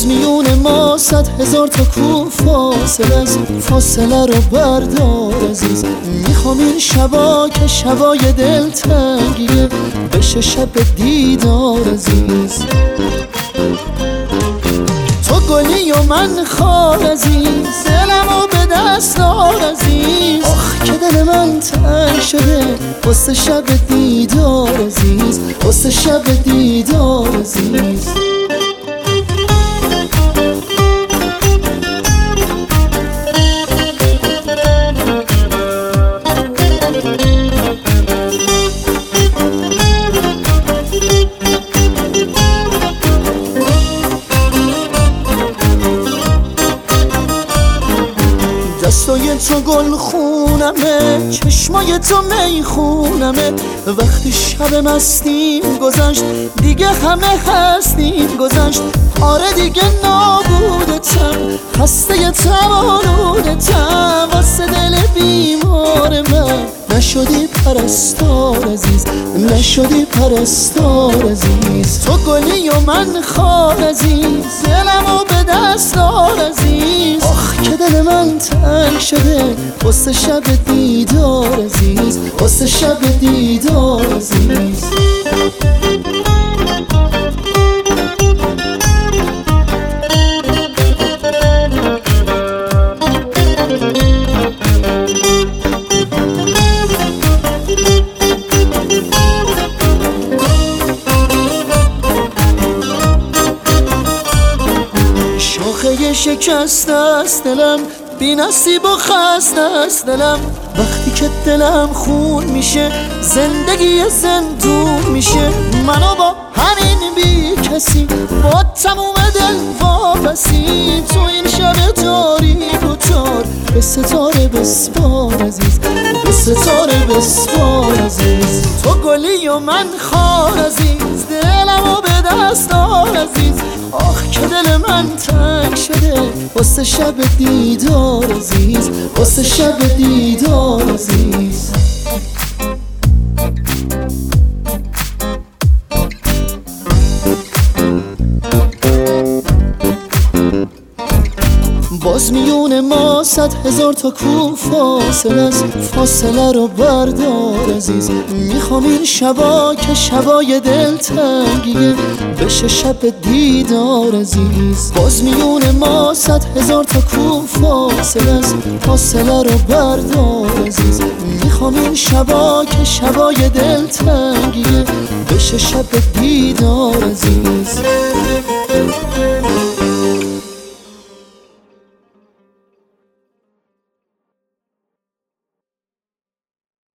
باز میون ما 100,000 تا کو فاصله است، فاصله رو بردار عزیز. میخوام این شبا که شبای دلتنگیه بشه شب دیدار عزیز. تو گلی و من خار عزیز، دلمو به دست دار عزیز. آخ که دل من تنگ شده واسه شب دیدار عزیز، واسه شب دیدار عزیز. دستای تو گل خونمه، چشمای تو میخونمه. وقتی شب مستیم گذشت دیگه همه هستیم گذشت. آره دیگه نابودتم، خسته تم آلودتم. واسه دل بیمار من نشدی پرستار عزیز، نشدی پرستار عزیز. تو گلی و من خار عزیز، دلمو به دست دار عزیز. آخ که دل من تنگ شده واسه شب دیدار عزیز، واسه شب دیدار عزیز. شاخه شکست است دلم، بی نصیب و خسته است دلم. وقتی که دلم خون میشه زندگی زندون میشه. منو با همین بی کسی با تموم دل وابستی. تو این شب تاریک و تار به ستاره بسپار عزیز، به ستاره بسپار عزیز. تو گلی و من خار عزیز، دلمو به دست دار عزیز. آخ که دل من تنگ شده واسه شب دیدار عزیز، واسه شب دیدار عزیز. باز میون ما 100,000 تا کو فاصله است، فاصله رو بردار عزیز. میخوام این شبا که شبای دلتنگیه بشه شب دیدار عزیز. باز میون ما 100,000 تا کو فاصله است، فاصله رو بردار عزیز. میخوام این شبا که شبای دلتنگیه بشه شب دیدار عزیز.